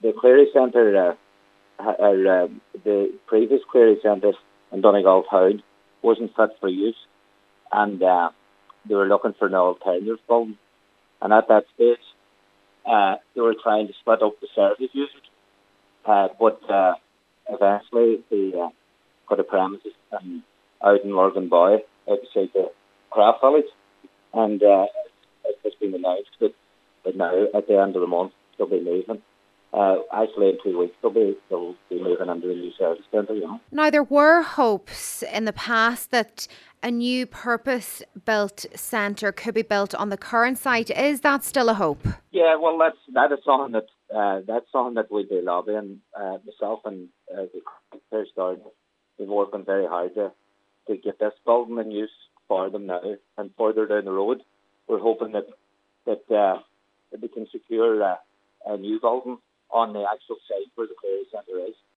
the Query Centre, the previous Query Centre in Donegal Town wasn't fit for use, and they were looking for an alternative building. And at that stage, they were trying to split up the service users, but eventually they got a premises out in Lurgan Boy, outside the Craft Village, and it has been announced that now at the end of the month they'll be moving. Actually, in 2 weeks they'll be moving into the new service centre. Now, there were hopes in the past that a new purpose-built centre could be built on the current site. Is that still a hope? Yeah, well, that is something that we'd be lobbying. Myself and the First Garden, we've working very hard to get this building in use for them now. And further down the road, we're hoping that we can secure a new building on the actual site where the Query